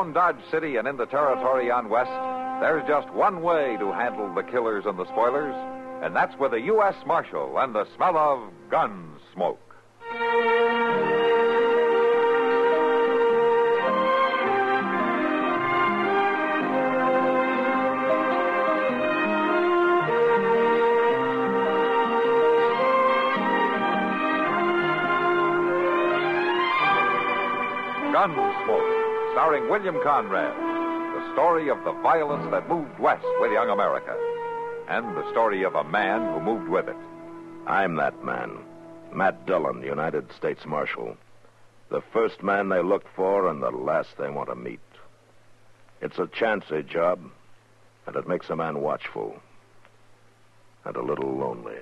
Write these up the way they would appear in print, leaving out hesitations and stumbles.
around Dodge City and in the territory on West, there's just one way to handle the killers and the spoilers, and that's with a U.S. Marshal and the smell of gun smoke. Gunsmoke, starring William Conrad, the story of the violence that moved west with young America, and the story of a man who moved with it. I'm that man, Matt Dillon, United States Marshal. The first man they look for and the last they want to meet. It's a chancy job, and it makes a man watchful and a little lonely.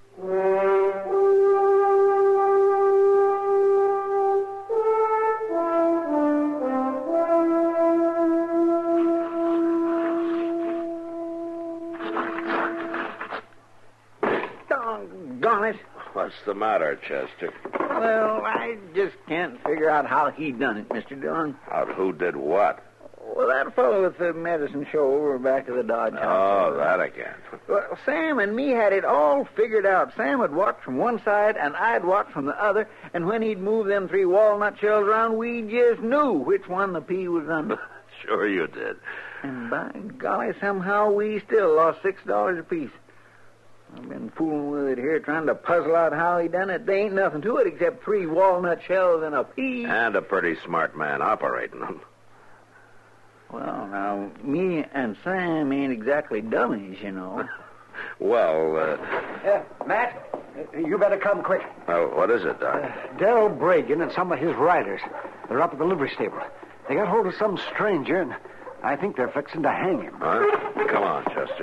Doggone it. What's the matter, Chester? Well, I just can't figure out how he done it, Mr. Dillon. Out who did what? Well, that fellow with the medicine show over back of the Dodge House. Oh, that again. Well, Sam and me had it all figured out. Sam would watch from one side, and I'd watch from the other, and when he'd move them 3 walnut shells around, we just knew which one the pea was under. Sure you did. And by golly, somehow we still lost $6 apiece. I've been fooling with it here, trying to puzzle out how he done it. There ain't nothing to it except 3 walnut shells and a pea. And a pretty smart man operating them. Well, now, me and Sam ain't exactly dummies, you know. Well, Matt, you better come quick. well, what is it, Doc? Darrell Bragan and some of his riders. They're up at the livery stable. They got hold of some stranger, and I think they're fixing to hang him. Huh? Come on, Chester.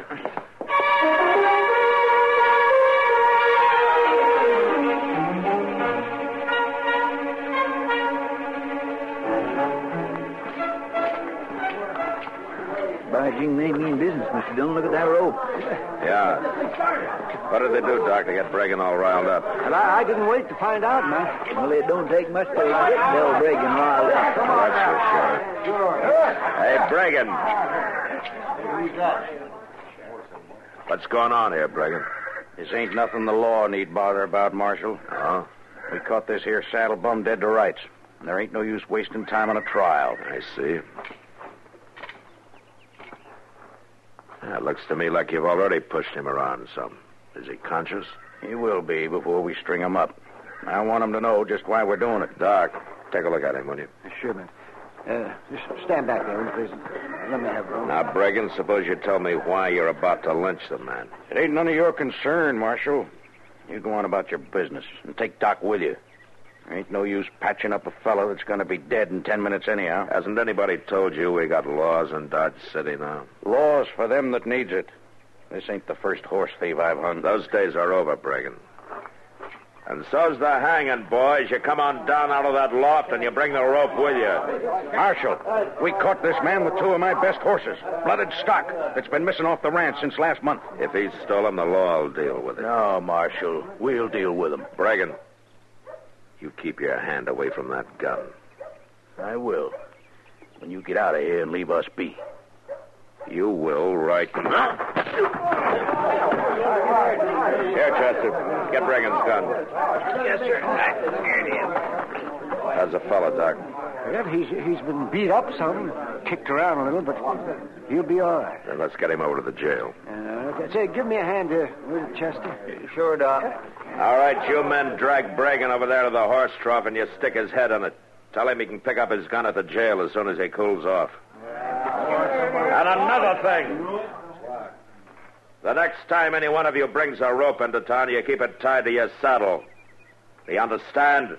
By jing, they mean business, Mr. Dillon. Look at that rope. Yeah. What did they do, Doc, to get Bragan all riled up? But I didn't wait to find out, Matt. Well, it don't take much to get Bill Bragan riled up. That's for sure. Hey, Bragan. What's going on here, Bragan? This ain't nothing the law need bother about, Marshal. Oh? We caught this here saddle bum dead to rights. And there ain't no use wasting time on a trial. I see. It looks to me like you've already pushed him around some. Is he conscious? He will be before we string him up. I want him to know just why we're doing it. Doc, take a look at him, will you? Sure, man. Just stand back there, please. Let me have room. Now, Bragan, suppose you tell me why you're about to lynch the man. It ain't none of your concern, Marshal. You go on about your business and take Doc with you. There ain't no use patching up a fellow that's going to be dead in 10 minutes anyhow. Hasn't anybody told you we got laws in Dodge City now? Laws for them that needs it. This ain't the first horse thief I've hung. Those days are over, Bragan. And so's the hanging, boys. You come on down out of that loft and you bring the rope with you. Marshal, we caught this man with 2 of my best horses. Blooded stock that's been missing off the ranch since last month. If he's stolen, the law will deal with it. No, Marshal. We'll deal with him. Bragan, you keep your hand away from that gun. I will. When you get out of here and leave us be. You will right now. Here, Chester. Get Bragan's gun. Yes, sir. Here it is. How's the fella, Doc? Well, he's been beat up some, kicked around a little, but he'll be all right. Then let's get him over to the jail. Say, give me a hand with it, Chester. Sure, Doc. All right, you men drag Bragan over there to the horse trough and you stick his head on it. Tell him he can pick up his gun at the jail as soon as he cools off. And another thing. The next time any one of you brings a rope into town, you keep it tied to your saddle. Do you understand?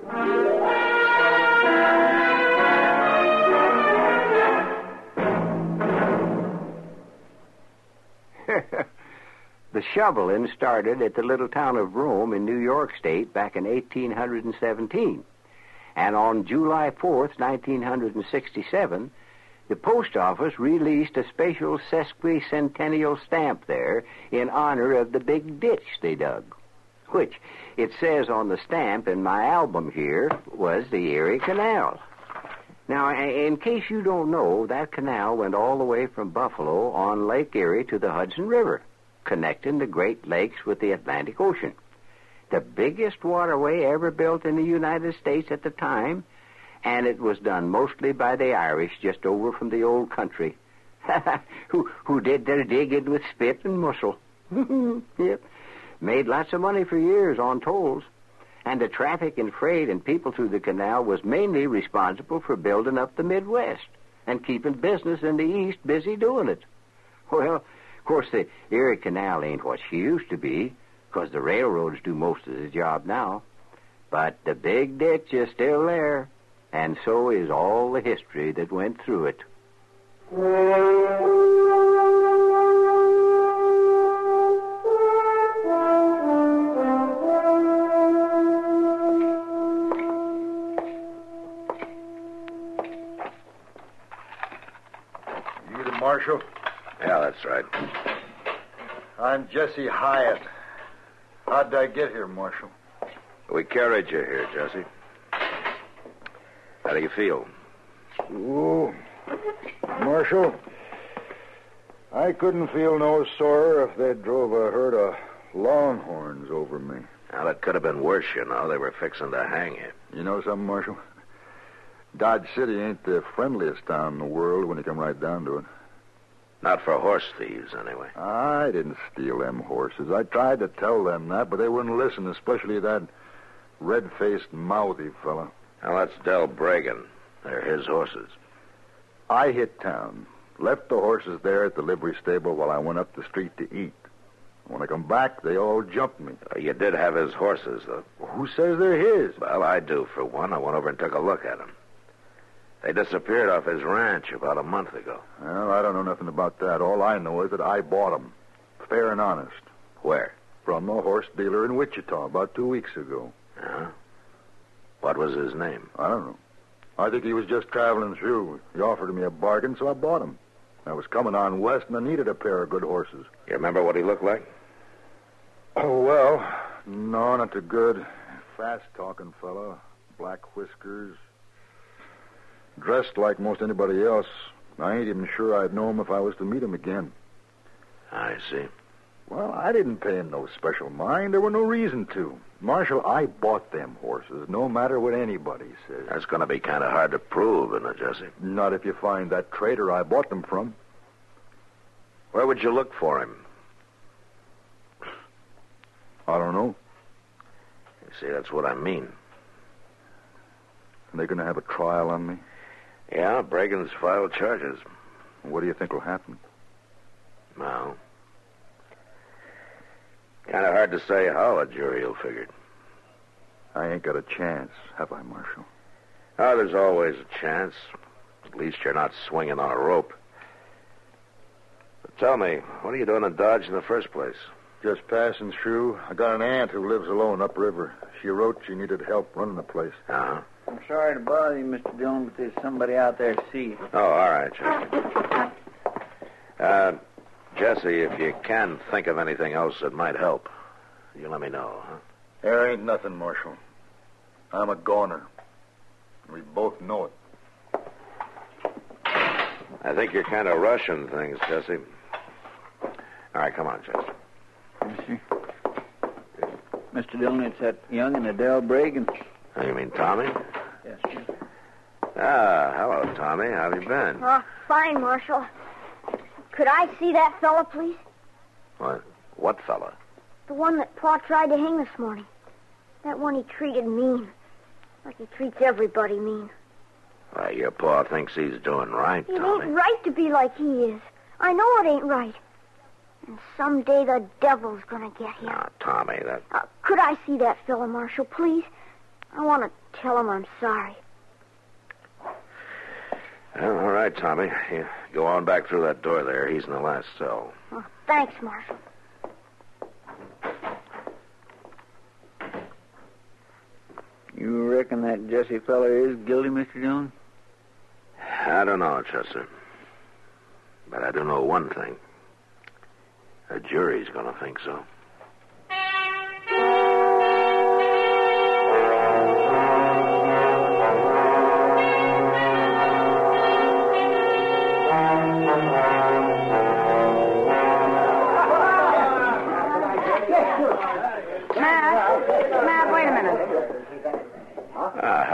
The shoveling started at the little town of Rome in New York State back in 1817. And on July 4th, 1967, the post office released a special sesquicentennial stamp there in honor of the big ditch they dug, which, it says on the stamp in my album here, was the Erie Canal. Now, in case you don't know, that canal went all the way from Buffalo on Lake Erie to the Hudson River, connecting the Great Lakes with the Atlantic Ocean. The biggest waterway ever built in the United States at the time, and it was done mostly by the Irish just over from the old country, who did their digging with spit and muscle. Yep. Made lots of money for years on tolls. And the traffic and freight and people through the canal was mainly responsible for building up the Midwest and keeping business in the East busy doing it. Well, of course, the Erie Canal ain't what she used to be, because the railroads do most of the job now. But the big ditch is still there, and so is all the history that went through it. Marshal? Yeah, that's right. I'm Jesse Hyatt. How'd I get here, Marshal? We carried you here, Jesse. How do you feel? Oh, Marshal, I couldn't feel no sorer if they drove a herd of longhorns over me. Well, it could have been worse, you know. They were fixing to hang you. You know something, Marshal? Dodge City ain't the friendliest town in the world when you come right down to it. Not for horse thieves, anyway. I didn't steal them horses. I tried to tell them that, but they wouldn't listen, especially that red-faced, mouthy fella. Now, that's Del Bragan. They're his horses. I hit town, left the horses there at the livery stable while I went up the street to eat. When I come back, they all jumped me. You did have his horses, though. Who says they're his? Well, I do, for one. I went over and took a look at them. They disappeared off his ranch about a month ago. Well, I don't know nothing about that. All I know is that I bought them, fair and honest. Where? From a horse dealer in Wichita about 2 weeks ago. Uh-huh. What was his name? I don't know. I think he was just traveling through. He offered me a bargain, so I bought him. I was coming on west, and I needed a pair of good horses. You remember what he looked like? Oh, well, no, not too good. Fast-talking fellow, black whiskers. Dressed like most anybody else. I ain't even sure I'd know him if I was to meet him again. I see. Well, I didn't pay him no special mind. There were no reason to. Marshal, I bought them horses, no matter what anybody says. That's going to be kind of hard to prove, isn't it, Jesse? Not if you find that trader I bought them from. Where would you look for him? I don't know. You see, that's what I mean. Are they going to have a trial on me? Yeah, Bragan's filed charges. What do you think will happen? Well, kind of hard to say how a jury will figure. I ain't got a chance, have I, Marshal? Oh, there's always a chance. At least you're not swinging on a rope. But tell me, what are you doing in Dodge in the first place? Just passing through. I got an aunt who lives alone upriver. She wrote she needed help running the place. Uh-huh. I'm sorry to bother you, Mr. Dillon, but there's somebody out there to see you. Oh, all right, Jesse. Jesse, if you can think of anything else that might help, you let me know, huh? There ain't nothing, Marshal. I'm a goner. We both know it. I think you're kind of rushing things, Jesse. All right, come on, Jesse. Yes, sir. Mr. Dillon, it's that young and Adele Bragan. Oh, you mean Tommy? Yes, sir. Ah, hello, Tommy. How have you been? Oh, fine, Marshal. Could I see that fella, please? What fella? The one that Pa tried to hang this morning. That one he treated mean. Like he treats everybody mean. Well, your Pa thinks he's doing right, It Tommy. ain't right to be like he is. I know it ain't right. And someday the devil's gonna get him. Now, Tommy, that... Could I see that fella, Marshal, please? I want to tell him I'm sorry. Well, all right, Tommy. You go on back through that door there. He's in the last cell. Oh, thanks, Marshal. You reckon that Jesse feller is guilty, Mr. Dillon? I don't know, Chester. But I do know one thing. The jury's going to think so.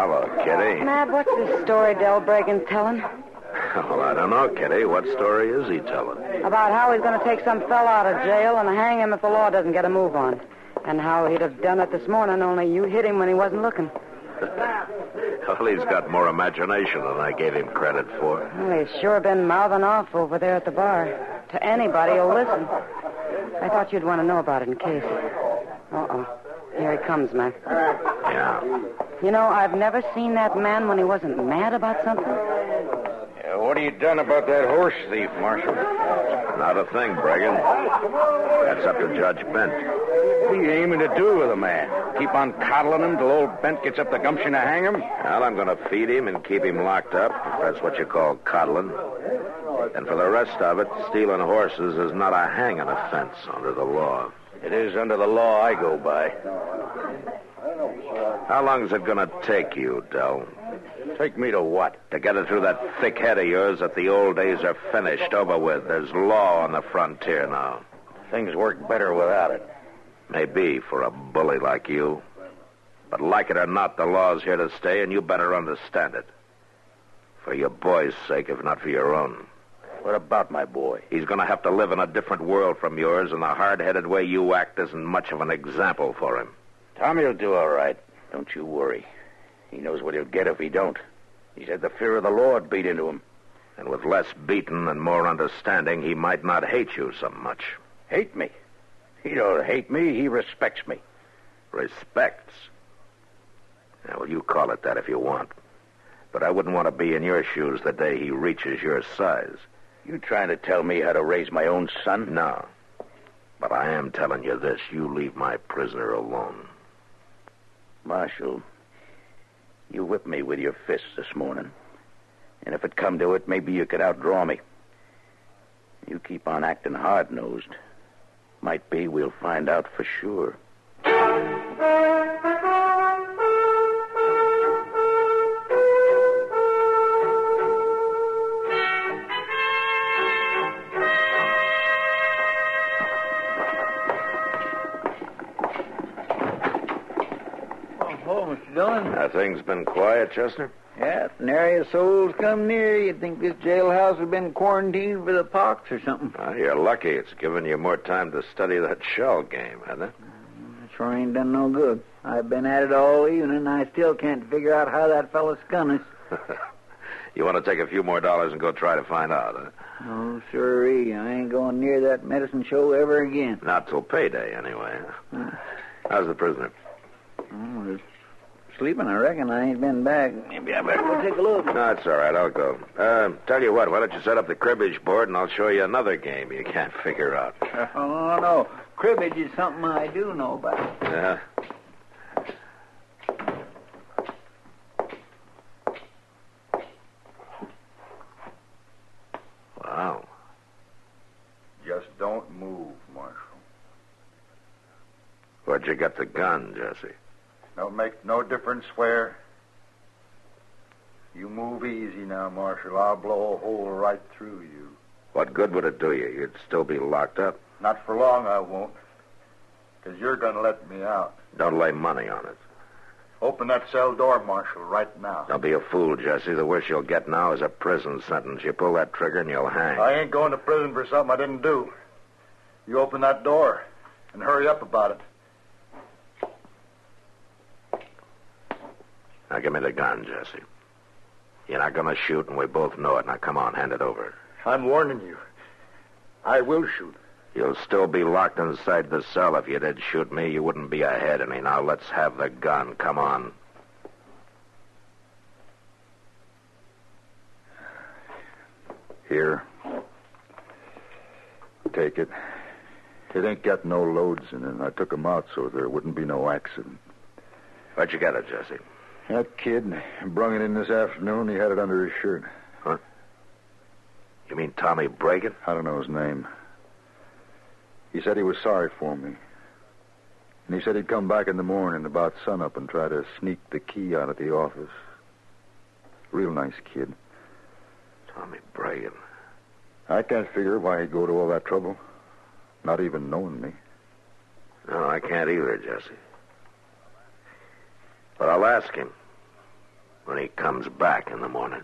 Hello, Kitty. Mab, what's this story Del Bregan's telling? Well, I don't know, Kitty. What story is he telling? About how he's going to take some fella out of jail and hang him if the law doesn't get a move on. And how he'd have done it this morning, only you hit him when he wasn't looking. Well, he's got more imagination than I gave him credit for. Well, he's sure been mouthing off over there at the bar. To anybody who'll listen. I thought you'd want to know about it in case. Uh-oh. Here he comes, Mac. Yeah. You know, I've never seen that man when he wasn't mad about something. What have you done about that horse thief, Marshal? Not a thing, Bregan. That's up to Judge Bent. What are you aiming to do with the man? Keep on coddling him till old Bent gets up the gumption to hang him? Well, I'm going to feed him and keep him locked up, if that's what you call coddling. And for the rest of it, stealing horses is not a hanging offense under the law. It is under the law I go by. How long is it going to take you, Del? Take me to what? To get it through that thick head of yours that the old days are finished, over with. There's law on the frontier now. Things work better without it. Maybe for a bully like you. But like it or not, the law's here to stay, and you better understand it. For your boy's sake, if not for your own. What about my boy? He's going to have to live in a different world from yours, and the hard-headed way you act isn't much of an example for him. Tommy will do all right. Don't you worry. He knows what he'll get if he don't. He's had the fear of the Lord beat into him. And with less beating and more understanding, he might not hate you so much. Hate me? He don't hate me. He respects me. Respects? Yeah, well, you call it that if you want. But I wouldn't want to be in your shoes the day he reaches your size. You trying to tell me how to raise my own son? No. But I am telling you this. You leave my prisoner alone. Marshal, you whipped me with your fists this morning. And if it come to it, maybe you could outdraw me. You keep on acting hard-nosed. Might be we'll find out for sure. Mr. Dillon. Things been quiet, Chester? Yeah, if nary a soul's come near, you'd think this jailhouse had been quarantined for the pox or something. You're lucky. It's given you more time to study that shell game, hasn't it? Sure ain't done no good. I've been at it all evening, and I still can't figure out how that fella skun us. You want to take a few more dollars and go try to find out, huh? Oh, sirree. I ain't going near that medicine show ever again. Not till payday, anyway. How's the prisoner? Oh, sleeping, I reckon. I ain't been back. Maybe I better go take a look. No, it's all right. I'll go. Tell you what, why don't you set up the cribbage board and I'll show you another game you can't figure out. Oh, no. Cribbage is something I do know about. Yeah? Wow. Just don't move, Marshal. Where'd you get the gun, Jesse? Don't make no difference where. You move easy now, Marshal. I'll blow a hole right through you. What good would it do you? You'd still be locked up. Not for long, I won't. Because you're going to let me out. Don't lay money on it. Open that cell door, Marshal, right now. Don't be a fool, Jesse. The worst you'll get now is a prison sentence. You pull that trigger and you'll hang. I ain't going to prison for something I didn't do. You open that door and hurry up about it. Now, give me the gun, Jesse. You're not going to shoot, and we both know it. Now, come on, hand it over. I'm warning you. I will shoot. You'll still be locked inside the cell. If you did shoot me, you wouldn't be ahead of me. Now, let's have the gun. Come on. Here. Take it. It ain't got no loads in it. I took 'em out so there wouldn't be no accident. Where'd you get it, Jesse? That kid brung it in this afternoon. He had it under his shirt. Huh? You mean Tommy Bregan? I don't know his name. He said he was sorry for me. And he said he'd come back in the morning about sunup and try to sneak the key out of the office. Real nice kid. Tommy Bregan. I can't figure why he'd go to all that trouble. Not even knowing me. No, I can't either, Jesse. But I'll ask him. when he comes back in the morning.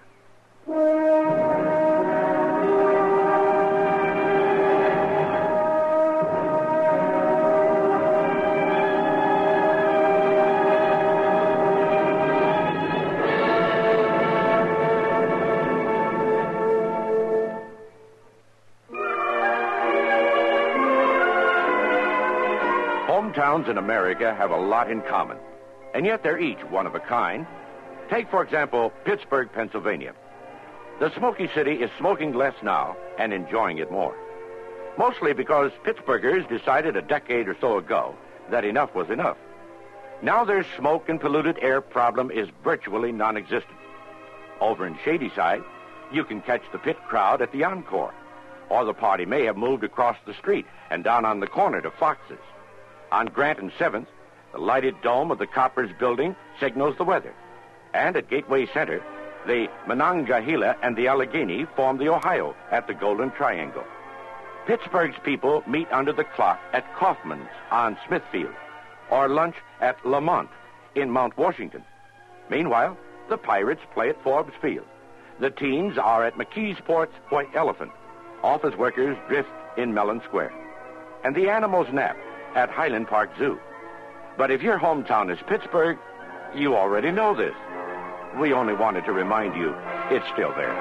Hometowns in America have a lot in common, and yet they're each one of a kind. Take, for example, Pittsburgh, Pennsylvania. The smoky city is smoking less now and enjoying it more. Mostly because Pittsburghers decided a decade or so ago that enough was enough. Now their smoke and polluted air problem is virtually non-existent. Over in Shadyside, you can catch the pit crowd at the Encore, or the party may have moved across the street and down on the corner to Fox's. On Grant and 7th, the lighted dome of the Coppers building signals the weather. And at Gateway Center, the Monongahela and the Allegheny form the Ohio at the Golden Triangle. Pittsburgh's people meet under the clock at Kaufman's on Smithfield, or lunch at Lamont in Mount Washington. Meanwhile, the Pirates play at Forbes Field. The teams are at McKeesport's White Elephant. Office workers drift in Mellon Square. And the animals nap at Highland Park Zoo. But if your hometown is Pittsburgh, you already know this. We only wanted to remind you it's still there.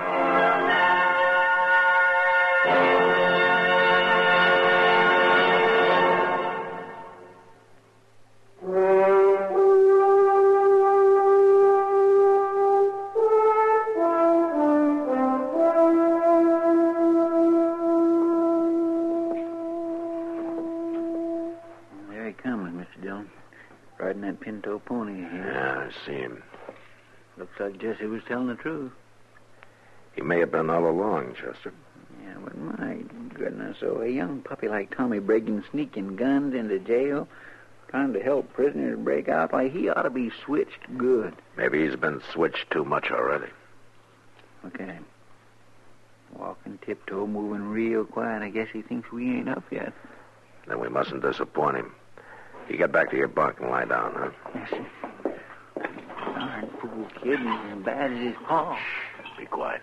There he comes, Mr. Dillon. Riding that pinto pony here. Yeah, I see him. Looks like Jesse was telling the truth. He may have been all along, Chester. Yeah, but my goodness, so a young puppy like Tommy Bragan sneaking guns into jail, trying to help prisoners break out, why, he ought to be switched good. Maybe he's been switched too much already. Look at him. Walking tiptoe, moving real quiet. I guess he thinks we ain't up yet. Then we mustn't disappoint him. You get back to your bunk and lie down, huh? Yes, sir. Darn fool kid, he's as bad as his paw. Be quiet.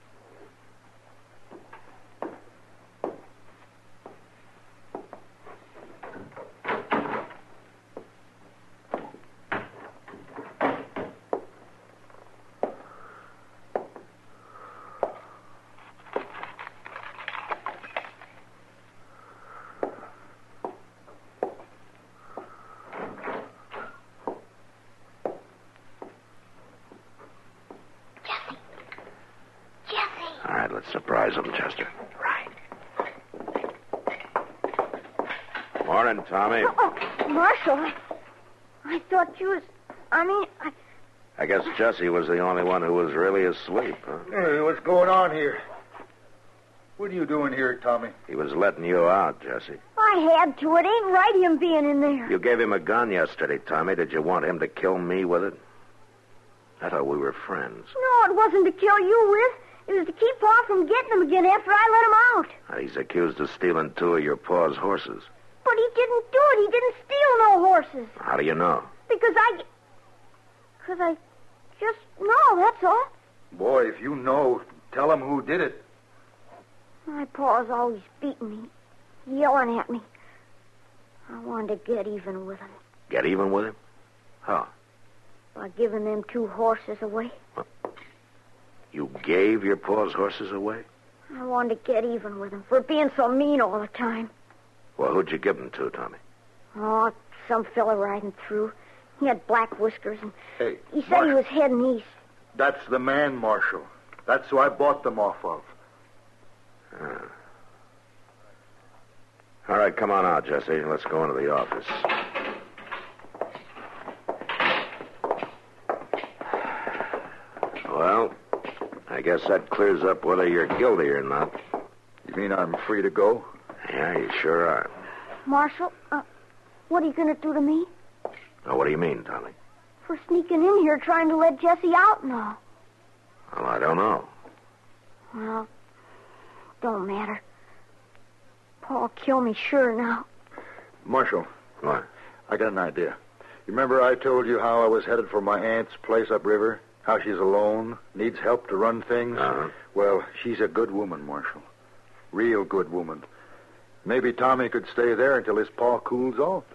All right, let's surprise him, Chester. Right. Morning, Tommy. Oh, Marshal, I thought you was... I guess Jesse was the only one who was really asleep, huh? Hey, what's going on here? What are you doing here, Tommy? He was letting you out, Jesse. I had to. It ain't right him being in there. You gave him a gun yesterday, Tommy. Did you want him to kill me with it? I thought we were friends. No, it wasn't to kill you with. It was to keep Paul from getting him again after I let him out. He's accused of stealing 2 of your pa's horses. But he didn't do it. He didn't steal no horses. How do you know? Because I just know, that's all. Boy, if you know, tell him who did it. My pa's always beating me, yelling at me. I wanted to get even with him. Get even with him? How? By giving them 2 horses away. You gave your pa's horses away? I wanted to get even with him for being so mean all the time. Well, who'd you give them to, Tommy? Oh, some fella riding through. He had black whiskers, and Hey, he said he was heading east. That's the man, Marshal. That's who I bought them off of. All right, come on out, Jesse. Let's go into the office. Well, I guess that clears up whether you're guilty or not. You mean I'm free to go? Yeah, you sure are. Marshal, what are you going to do to me? Now, what do you mean, Tommy? For sneaking in here trying to let Jesse out and all. Well, I don't know. Well, don't matter. Paul killed me sure now. Marshal, What? I got an idea. You remember I told you how I was headed for my aunt's place upriver? How she's alone, needs help to run things. Uh-huh. Well, she's a good woman, Marshal. Real good woman. Maybe Tommy could stay there until his paw cools off.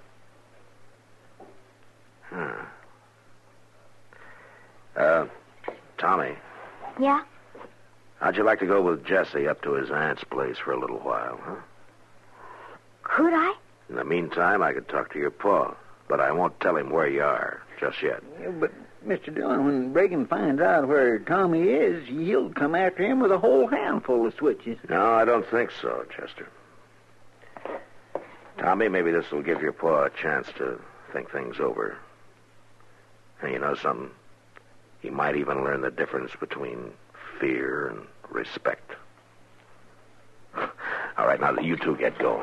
Tommy, Yeah? how'd you like to go with Jesse up to his aunt's place for a little while, huh? Could I? In the meantime, I could talk to your pa, but I won't tell him where you are just yet. Yeah, but, Mr. Dillon, when Reagan finds out where Tommy is, he'll come after him with a whole handful of switches. No, I don't think so, Chester. Tommy, maybe this will give your pa a chance to think things over. And you know something? He might even learn the difference between fear and respect. All right, now you two get going.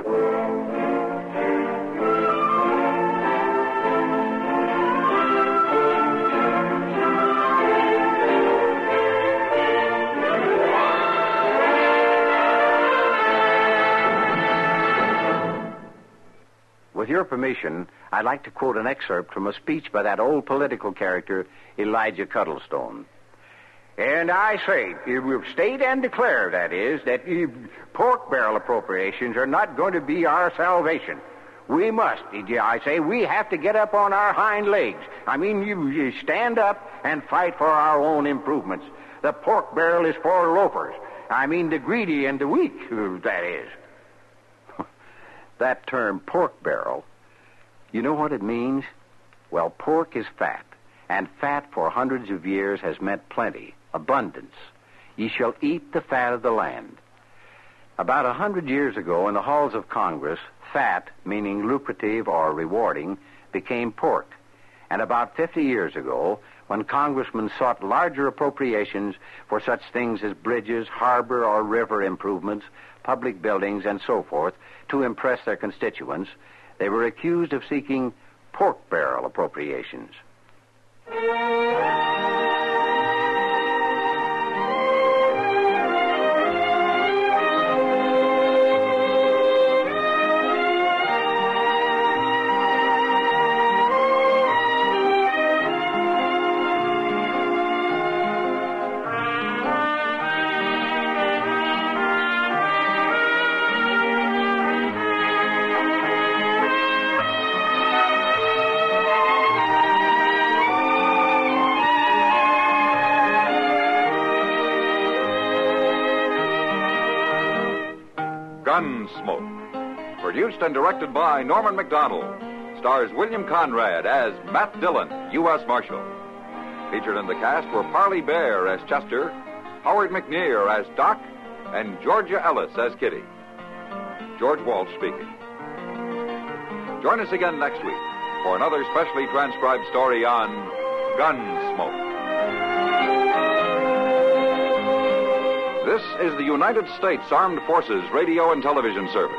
With your permission, I'd like to quote an excerpt from a speech by that old political character, Elijah Cuddlestone. And I say, state and declare, that is, that pork barrel appropriations are not going to be our salvation. We must, I say, we have to get up on our hind legs. I mean, you stand up and fight for our own improvements. The pork barrel is for loafers. I mean, the greedy and the weak, that is. That term, pork barrel, you know what it means? Well, pork is fat, and fat for hundreds of years has meant plenty, abundance. Ye shall eat the fat of the land. About 100 years ago, in the halls of Congress, fat, meaning lucrative or rewarding, became pork. And about 50 years ago, when congressmen sought larger appropriations for such things as bridges, harbor or river improvements, public buildings, and so forth, to impress their constituents, they were accused of seeking pork barrel appropriations. Gunsmoke. Produced and directed by Norman McDonald. Stars William Conrad as Matt Dillon, U.S. Marshal. Featured in the cast were Parley Bear as Chester, Howard McNear as Doc, and Georgia Ellis as Kitty. George Walsh speaking. Join us again next week for another specially transcribed story on Gunsmoke. This is the United States Armed Forces Radio and Television Service.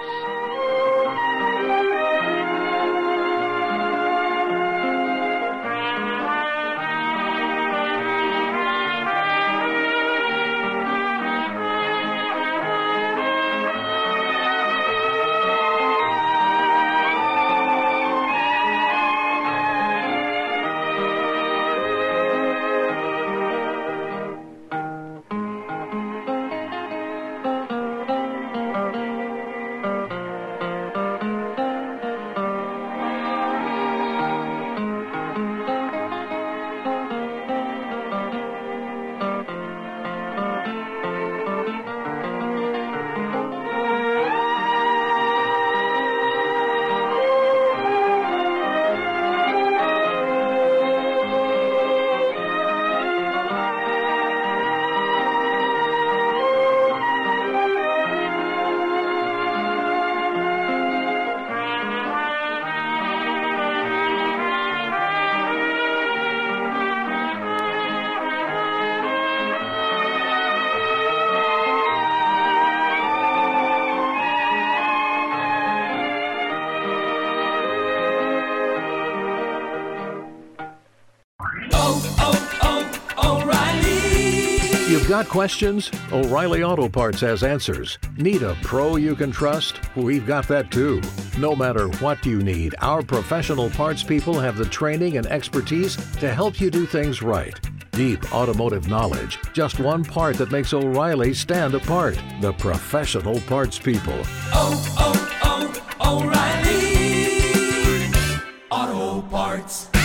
You've got questions? O'Reilly Auto Parts has answers. Need a pro you can trust? We've got that too. No matter what you need, our professional parts people have the training and expertise to help you do things right. deep automotive knowledge. Just one part that makes O'Reilly stand apart. The professional parts people. Oh, O'Reilly Auto Parts.